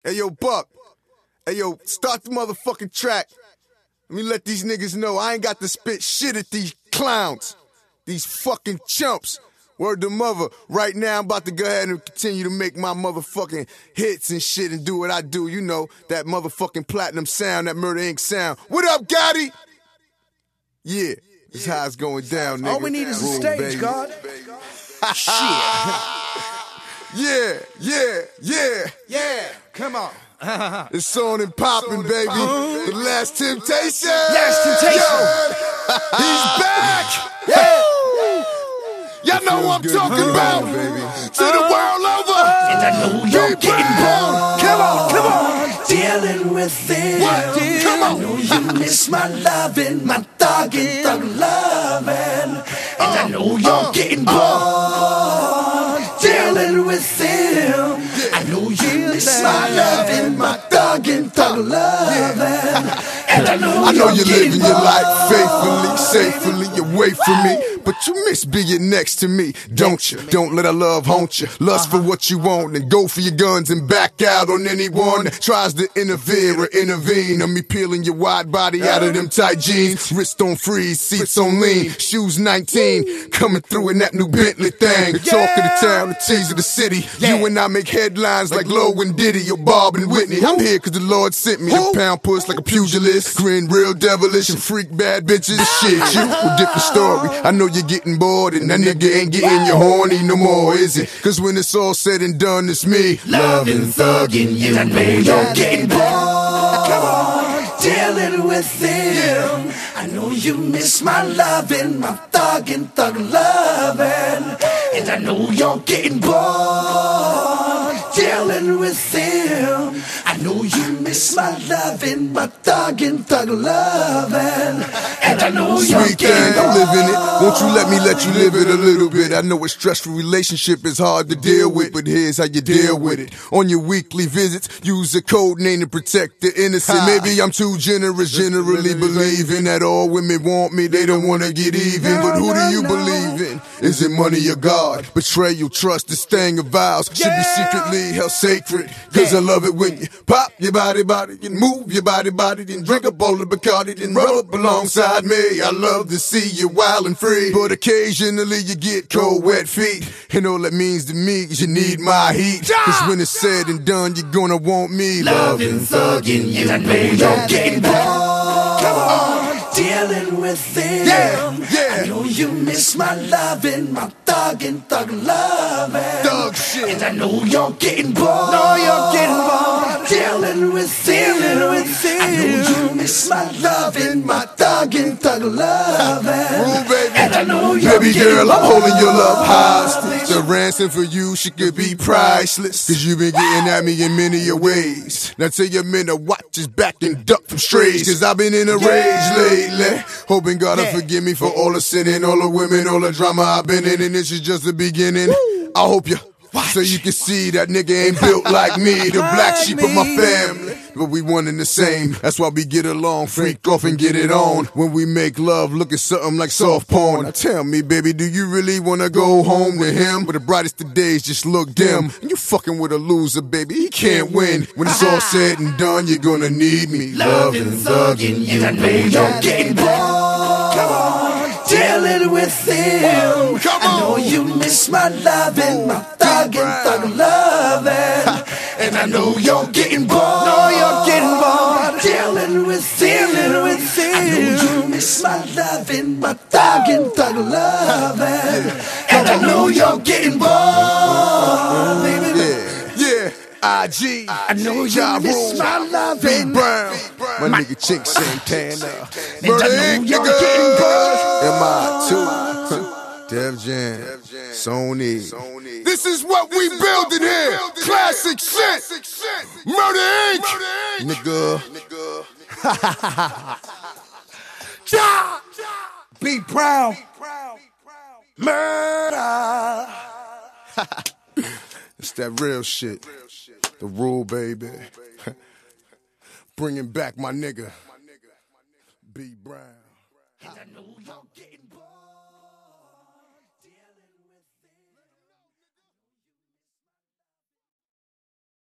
Hey, yo, Buck. Hey, yo, start the motherfucking track. Let me let these niggas know I ain't got to spit shit at these clowns. These fucking chumps. Word to mother. Right now, I'm about to go ahead and continue to make my motherfucking hits and shit and do what I do. You know, that motherfucking platinum sound, that Murder Inc. sound. What up, Gotti? Yeah, this how it's going down, nigga. All we need is a stage, baby. God. Yeah. Come on. It's on and popping, baby. The Last Temptation. Last Temptation. He's back. Yeah. Y'all know what I'm talking about, baby. To the world over. And I know you're getting bored. Come on. Dealing with it. What? Come on. I know you miss my loving, my thuggin', thug loving. And I know you're getting bored. Dealing with him. I know you miss my loving, my thuggin', thug loving. And I know you're living your life faithfully, safely away from me. But you miss being next to me, don't you? Don't let our love haunt you. Lust for what you want and go for your guns and back out on anyone that tries to interfere or intervene. On me peeling your wide body out of them tight jeans. Wrist on freeze, seats on lean, shoes 19. Coming through in that new Bentley thing. The talk of the town, the tease of the city. You and I make headlines like Lowe and Diddy or Bob and Whitney. I'm here cause the Lord sent me to pound puss like a pugilist. Grin real devilish and freak bad bitches. Shit, you a different story. I know you're getting bored and that nigga ain't getting you horny no more, is it? Cause when it's all said and done, it's me loving, thugging you. And I know you're getting bored. Dealing with him. I know you miss my loving, my thuggin', thug loving. And I know you're getting bored. Dealing with him. I know you miss my loving, my thuggin', thug loving. And I know you're sweet getting thing, I'm living it. Won't you let me let you live it a little bit? I know a stressful relationship is hard to deal with, but here's how you deal with it. On your weekly visits, use a code name to protect the innocent. Maybe I'm too generous, generally believing that all women want me, they don't wanna get even. But who do you believe in? Is it money or God? Betrayal, trust, this thing of vows should be secretly held sacred. Cause I love it when you pop your body, and move your body, and drink a bowl of Bacardi, and rub up alongside me. I love to see you wild and free, but occasionally you get cold, wet feet. And all that means to me is you need my heat. Cause when it's said and done, you're gonna want me loving, thugging you. And I know you're getting bored. Come on, dealing with him. Yeah. I know you miss my loving, my thuggin', thug loving. Thug shit. And I know you're getting bored. Dealing with him. I know you miss my loving, my thuggin', thug loving. And I know you're baby getting girl, bored. I'm holding your love hostage. The ransom for you, she could be priceless. Cause you've been getting at me in many a ways. Now tell your men to watch his back and duck from strays. Cause I've been in a rage lately. Hoping God will forgive me for all the sinning, all the women, all the drama I've been in. And this is just the beginning. I hope you so you can see that nigga ain't built like me, the black sheep of my family. But we one and the same, that's why we get along, freak off and get it on. When we make love, look at something like soft porn. Now tell me, baby, do you really wanna go home to him? But the brightest of days just look dim. And you fucking with a loser, baby, he can't win. When it's all said and done, you're gonna need me loving, thugging you. I know you're getting bored. Come on, dealing with him. I know you miss my loving, my thuggin', thug loving. And I know you're getting bored. Dealing with him. I know you miss my loving, my thuggin', thug loving. And I know you're getting bored, baby. Yeah. IG, I know you miss my loving. B Brown, my nigga Chink Santana, Murder Inc. MI2, Def Jam, Sony. This is what we building here. Classic shit. Murder Inc. Nigga. Be proud. Murder. It's that real shit. The rule, baby. Bringing back my nigga. B Brown. And I know you're getting bored.